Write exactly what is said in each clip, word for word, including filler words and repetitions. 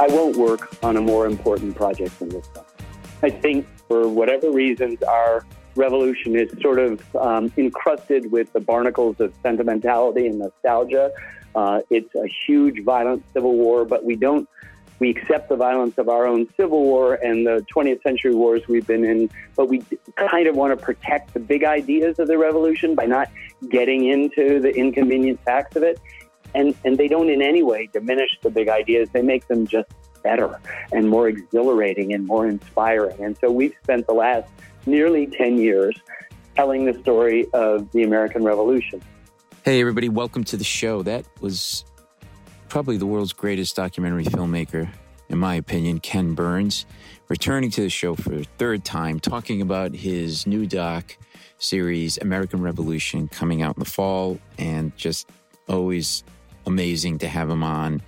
I won't work on a more important project than this one. I think for whatever reasons, our revolution is sort of um, encrusted with the barnacles of sentimentality and nostalgia. Uh, it's a huge, violent civil war, but we don't, we accept the violence of our own civil war and the twentieth century wars we've been in, but we kind of want to protect the big ideas of the revolution by not getting into the inconvenient facts of it. And, and they don't in any way diminish the big ideas. They make them just better and more exhilarating and more inspiring. And so we've spent the last nearly ten years telling the story of the American Revolution. Hey, everybody. Welcome to the show. That was probably the world's greatest documentary filmmaker, in my opinion, Ken Burns, returning to the show for a third time, talking about his new doc series, American Revolution, coming out in the fall, and just always amazing to have him on.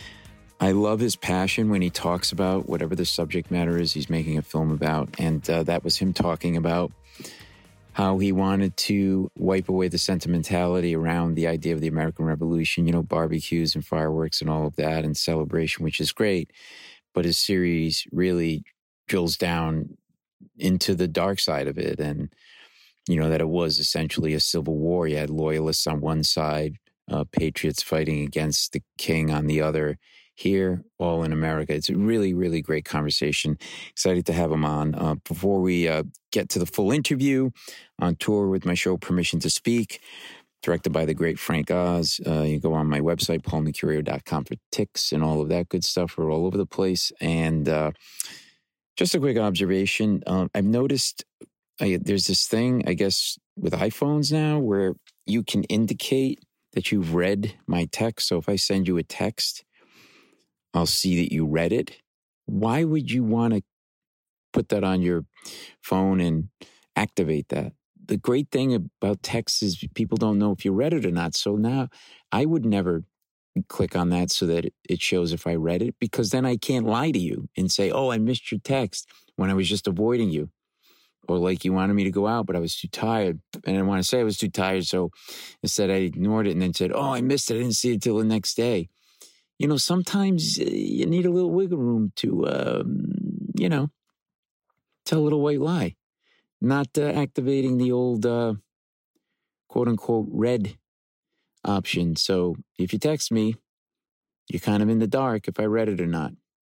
I love his passion when he talks about whatever the subject matter is he's making a film about. And uh, that was him talking about how he wanted to wipe away the sentimentality around the idea of the American Revolution, you know, barbecues and fireworks and all of that and celebration, which is great. But his series really drills down into the dark side of it. And, you know, that it was essentially a civil war. You had loyalists on one side, uh, patriots fighting against the king on the other. Here, all in America. It's a really, really great conversation. Excited to have him on. Uh, before we uh, get to the full interview, on tour with my show, Permission to Speak, directed by the great Frank Oz. Uh, you go on my website, paul mercurio dot com, for ticks and all of that good stuff. We're all over the place. And uh, just a quick observation. Uh, I've noticed I, there's this thing, I guess, with iPhones now where you can indicate that you've read my text. So if I send you a text, I'll see that you read it. Why would you want to put that on your phone and activate that? The great thing about text is people don't know if you read it or not. So now I would never click on that so that it shows if I read it, because then I can't lie to you and say, oh, I missed your text when I was just avoiding you. Or like you wanted me to go out, but I was too tired. And I didn't want to say I was too tired. So instead I ignored it and then said, oh, I missed it. I didn't see it till the next day. You know, sometimes you need a little wiggle room to, um, you know, tell a little white lie. Not uh, activating the old, uh, quote-unquote, red option. So if you text me, you're kind of in the dark if I read it or not.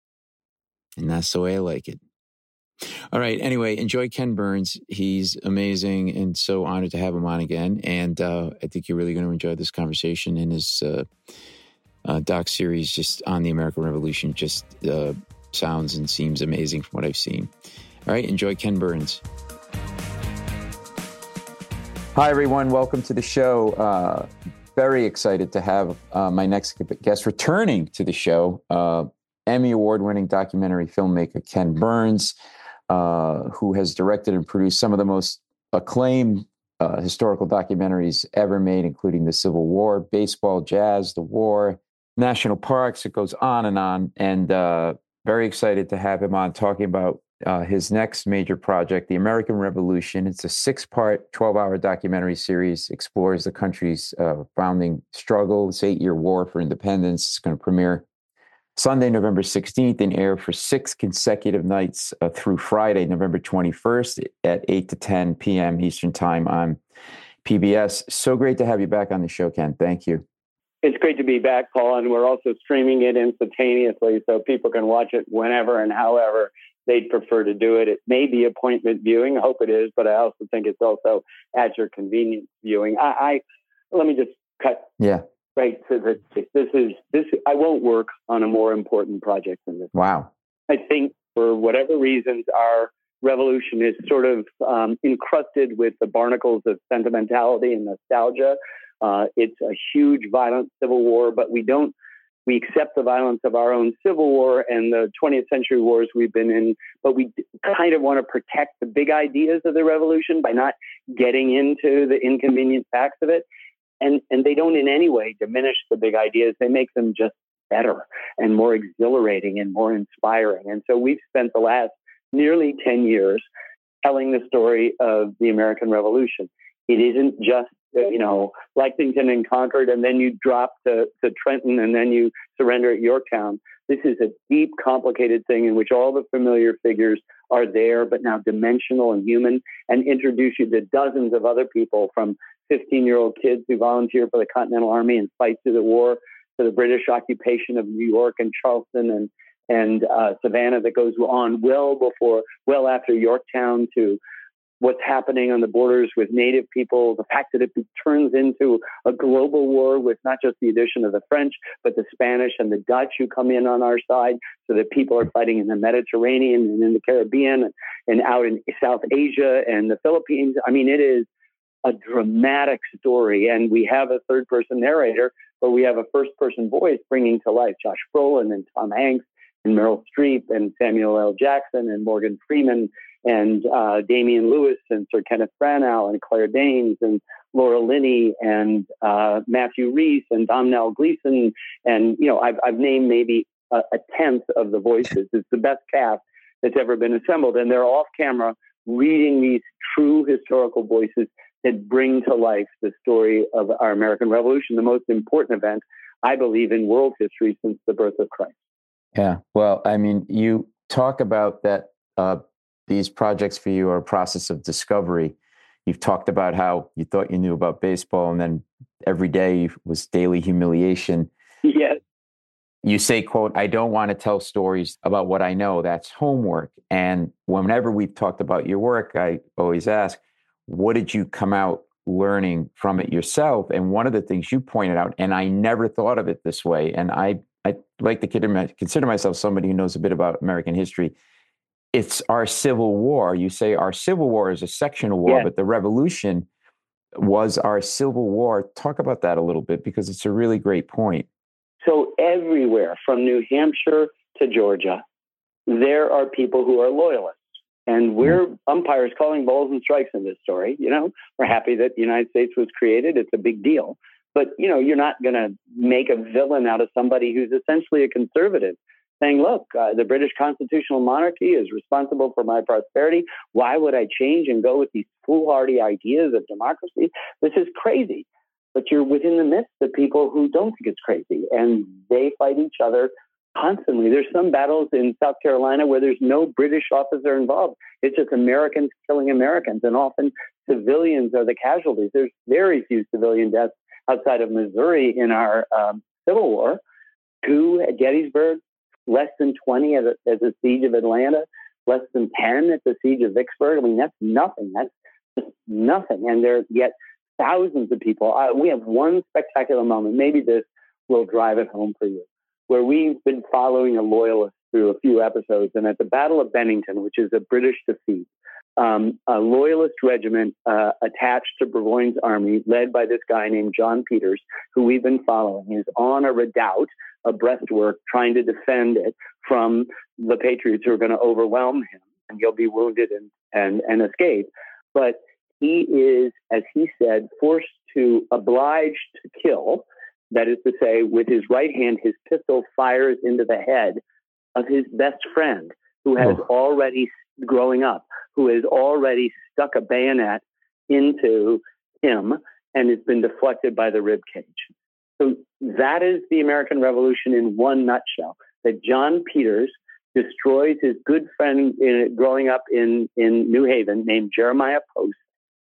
And that's the way I like it. All right. Anyway, enjoy Ken Burns. He's amazing and so honored to have him on again. And uh, I think you're really going to enjoy this conversation and his uh, uh, doc series just on the American Revolution. Just uh, sounds and seems amazing from what I've seen. All right. Enjoy Ken Burns. Hi, everyone. Welcome to the show. Uh, very excited to have uh, my next guest returning to the show, uh, Emmy Award-winning documentary filmmaker Ken Burns, uh, who has directed and produced some of the most acclaimed uh, historical documentaries ever made, including the Civil War, baseball, jazz, the war, national parks. It goes on and on. And uh, very excited to have him on talking about uh, his next major project, The American Revolution. It's a six-part, twelve-hour documentary series, explores the country's uh, founding struggle, this eight-year war for independence. It's going to premiere Sunday, November sixteenth, and air for six consecutive nights uh, through Friday, November twenty-first at eight to ten p.m. Eastern Time on P B S. So great to have you back on the show, Ken. Thank you. It's great to be back, Paul, and we're also streaming it instantaneously so people can watch it whenever and however they'd prefer to do it. It may be appointment viewing. I hope it is, but I also think it's also at your convenience viewing. I, I let me just cut yeah. right to the this is this. I won't work on a more important project than this. Wow. I think for whatever reasons, our revolution is sort of um, encrusted with the barnacles of sentimentality and nostalgia. Uh, it's a huge, violent civil war, but we don't, we accept the violence of our own civil war and the twentieth century wars we've been in, but we kind of want to protect the big ideas of the revolution by not getting into the inconvenient facts of it. And, and they don't in any way diminish the big ideas. They make them just better and more exhilarating and more inspiring. And so we've spent the last nearly ten years telling the story of the American Revolution. It isn't just, you know, Lexington and Concord, and then you drop to, to Trenton, and then you surrender at Yorktown. This is a deep, complicated thing in which all the familiar figures are there, but now dimensional and human, and introduce you to dozens of other people, from fifteen-year-old kids who volunteer for the Continental Army and fight through the war, to the British occupation of New York and Charleston and and uh, Savannah that goes on well before, well after Yorktown, to what's happening on the borders with Native people, the fact that it turns into a global war with not just the addition of the French, but the Spanish and the Dutch who come in on our side, so that people are fighting in the Mediterranean and in the Caribbean and, and out in South Asia and the Philippines. I mean, it is a dramatic story. And we have a third-person narrator, but we have a first-person voice bringing to life Josh Brolin and Tom Hanks and Meryl Streep and Samuel L. Jackson and Morgan Freeman and uh, Damian Lewis and Sir Kenneth Branagh and Claire Danes and Laura Linney and uh, Matthew Rhys and Domhnall Gleeson. And, you know, I've, I've named maybe a, a tenth of the voices. It's the best cast that's ever been assembled. And they're off camera reading these true historical voices that bring to life the story of our American Revolution, the most important event, I believe, in world history since the birth of Christ. Yeah. Well, I mean, you talk about that uh, these projects for you are a process of discovery. You've talked about how you thought you knew about baseball, and then every day was daily humiliation. Yes. You say, quote, "I don't want to tell stories about what I know. That's homework." And whenever we've talked about your work, I always ask, what did you come out learning from it yourself? And one of the things you pointed out, and I never thought of it this way, and I, I like to consider myself somebody who knows a bit about American history, it's our Civil War. You say our Civil War is a sectional war, Yes. but the Revolution was our Civil War. Talk about that a little bit, because it's a really great point. So everywhere from New Hampshire to Georgia, there are people who are loyalists. And we're umpires calling balls and strikes in this story. You know, we're happy that the United States was created. It's a big deal. But, you know, you're not going to make a villain out of somebody who's essentially a conservative, saying, look, uh, the British constitutional monarchy is responsible for my prosperity. Why would I change and go with these foolhardy ideas of democracy? This is crazy. But you're within the midst of people who don't think it's crazy, and they fight each other constantly. There's some battles in South Carolina where there's no British officer involved. It's just Americans killing Americans, and often civilians are the casualties. There's very few civilian deaths outside of Missouri in our um, Civil War. Two at Gettysburg, less than twenty at, a, at the siege of Atlanta, less than ten at the siege of Vicksburg. I mean, that's nothing. That's just nothing. And there yet thousands of people. Uh, we have one spectacular moment. Maybe this will drive it home for you, where we've been following a loyalist through a few episodes. And at the Battle of Bennington, which is a British defeat, um, a loyalist regiment uh, attached to Burgoyne's army, led by this guy named John Peters, who we've been following, is on a redoubt, a breastwork, trying to defend it from the Patriots who are going to overwhelm him, and he'll be wounded and, and, and escape. But he is, as he said, forced to oblige to kill. That is to say, with his right hand, his pistol fires into the head of his best friend, who has oh. already, growing up, who has already stuck a bayonet into him and has been deflected by the rib cage. So that is the American Revolution in one nutshell, that John Peters destroys his good friend in, growing up in, in New Haven named Jeremiah Post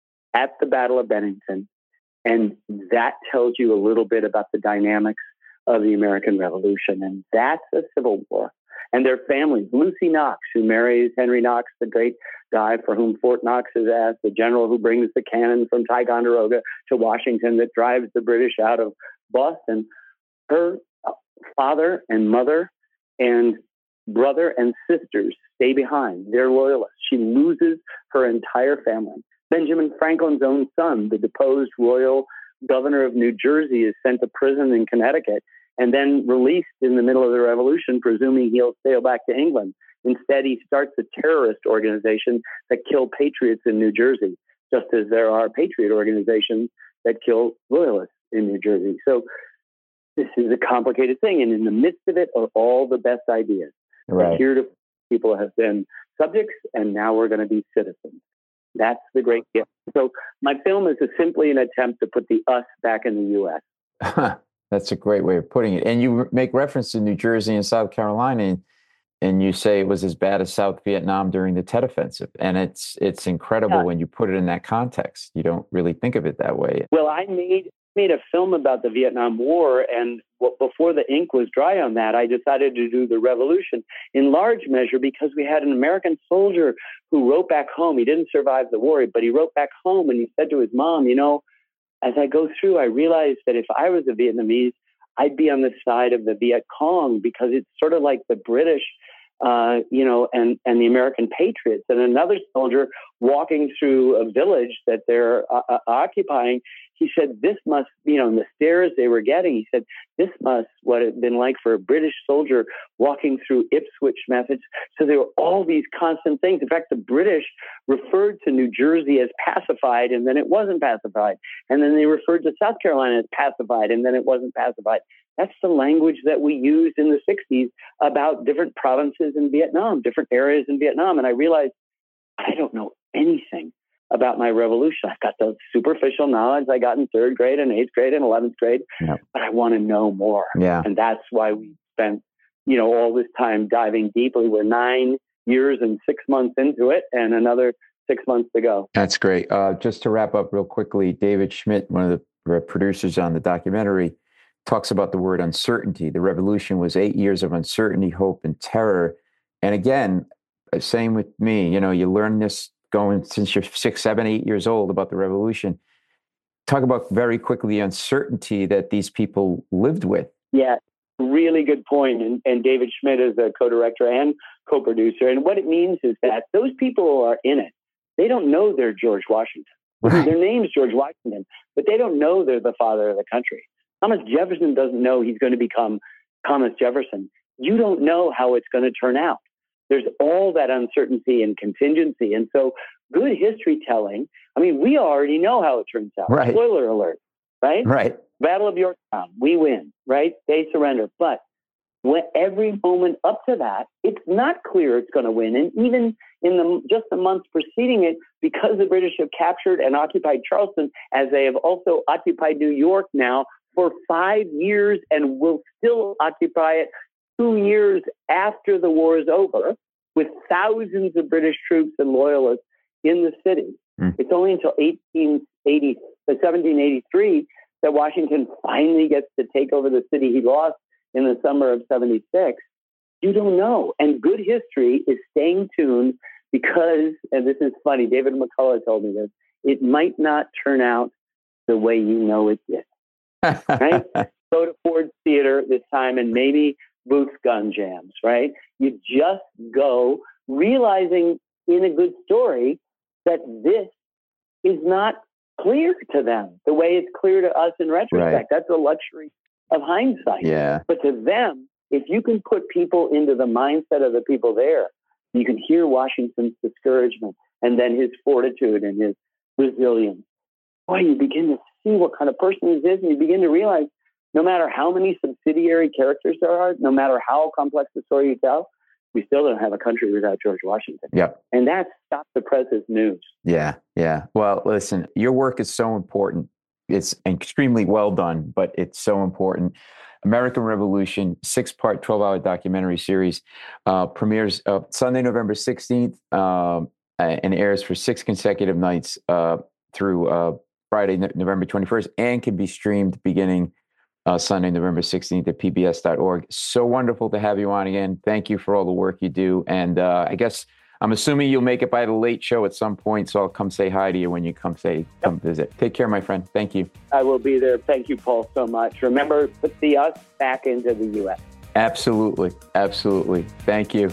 at the Battle of Bennington. And that tells you a little bit about the dynamics of the American Revolution. And that's a civil war. And their families, Lucy Knox, who marries Henry Knox, the great guy for whom Fort Knox is asked, the general who brings the cannon from Ticonderoga to Washington that drives the British out of Boston. Her father and mother and brother and sisters stay behind. They're loyalists. She loses her entire family. Benjamin Franklin's own son, the deposed royal governor of New Jersey, is sent to prison in Connecticut and then released in the middle of the revolution, presuming he'll sail back to England. Instead, he starts a terrorist organization that kill patriots in New Jersey, just as there are patriot organizations that kill loyalists in New Jersey. So this is a complicated thing. And in the midst of it are all the best ideas. Right. Here people have been subjects, and now we're going to be citizens. That's the great gift. So my film is a, simply an attempt to put the us back in the U S That's a great way of putting it. And you make reference to New Jersey and South Carolina, and, and you say it was as bad as South Vietnam during the Tet Offensive. And it's it's incredible yeah. when you put it in that context. You don't really think of it that way. Well, I made made a film about the Vietnam War, and before the ink was dry on that, I decided to do the Revolution in large measure because we had an American soldier who wrote back home. He didn't survive the war, but he wrote back home and he said to his mom, you know, as I go through, I realized that if I was a Vietnamese, I'd be on the side of the Viet Cong because it's sort of like the British, uh, you know, and, and the American patriots. And another soldier walking through a village that they're uh, uh, occupying, he said, this must, you know, and the stares they were getting, he said, this must what it had been like for a British soldier walking through Ipswich methods. So there were all these constant things. In fact, the British referred to New Jersey as pacified, and then it wasn't pacified. And then they referred to South Carolina as pacified, and then it wasn't pacified. That's the language that we used in the sixties about different provinces in Vietnam, different areas in Vietnam. And I realized I don't know anything about my revolution. I've got the superficial knowledge I got in third grade and eighth grade and eleventh grade, yeah. but I want to know more. Yeah. And that's why we spent, you know, all this time diving deeply. We're nine years and six months into it and another six months to go. That's great. Uh, just to wrap up real quickly, David Schmidt, one of the producers on the documentary, talks about the word uncertainty. The revolution was eight years of uncertainty, hope, and terror. And again, same with me, you know, you learn this going since you're six, seven, eight years old about the revolution. Talk about very quickly the uncertainty that these people lived with. Yeah, really good point. And, and David Schmidt is a co-director and co-producer. And what it means is that those people who are in it, they don't know they're George Washington. Right. Their name's George Washington, but they don't know they're the father of the country. Thomas Jefferson doesn't know he's going to become Thomas Jefferson. You don't know how it's going to turn out. There's all that uncertainty and contingency. And so good history telling, I mean, we already know how it turns out. Right. Spoiler alert, right? Right. Battle of Yorktown, we win, right? They surrender. But when every moment up to that, it's not clear it's going to win. And even in the just the months preceding it, because the British have captured and occupied Charleston, as they have also occupied New York now for five years and will still occupy it two years after the war is over, with thousands of British troops and loyalists in the city. Mm. It's only until eighteen eighty, seventeen eighty-three that Washington finally gets to take over the city he lost in the summer of seventy-six. You don't know. And good history is staying tuned because, and this is funny, David McCullough told me this, it might not turn out the way you know it did. Right? Go to Ford's Theater this time and maybe Booth's gun jams, right? You just go realizing in a good story that this is not clear to them the way it's clear to us in retrospect. Right. That's a luxury of hindsight. Yeah. But to them, if you can put people into the mindset of the people there, you can hear Washington's discouragement and then his fortitude and his resilience. Boy, you begin to see what kind of person he is, and you begin to realize no matter how many subsidiary characters there are, no matter how complex the story you tell, we still don't have a country without George Washington. Yep. And that's Stop the Press's news. Yeah, yeah. Well, listen, your work is so important. It's extremely well done, but it's so important. American Revolution, six-part, twelve-hour documentary series, uh, premieres uh, Sunday, November sixteenth, uh, and airs for six consecutive nights uh, through uh, Friday, November twenty-first, and can be streamed beginning Uh, Sunday, November sixteenth at P B S dot org. So wonderful to have you on again. Thank you for all the work you do. And uh, I guess I'm assuming you'll make it by the late show at some point. So I'll come say hi to you when you come say, come yep. visit. Take care, my friend. Thank you. I will be there. Thank you, Paul, so much. Remember, put the us back into the U S. Absolutely. Absolutely. Thank you.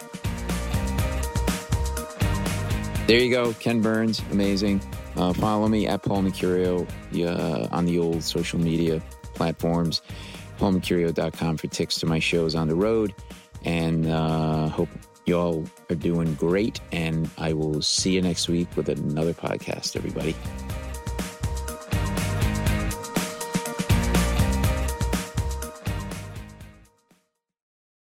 There you go. Ken Burns. Amazing. Uh, follow me at Paul Mercurio uh, on the old social media platforms, paul mercurio dot com for tickets to my shows on the road. And uh, hope you all are doing great. And I will see you next week with another podcast, everybody.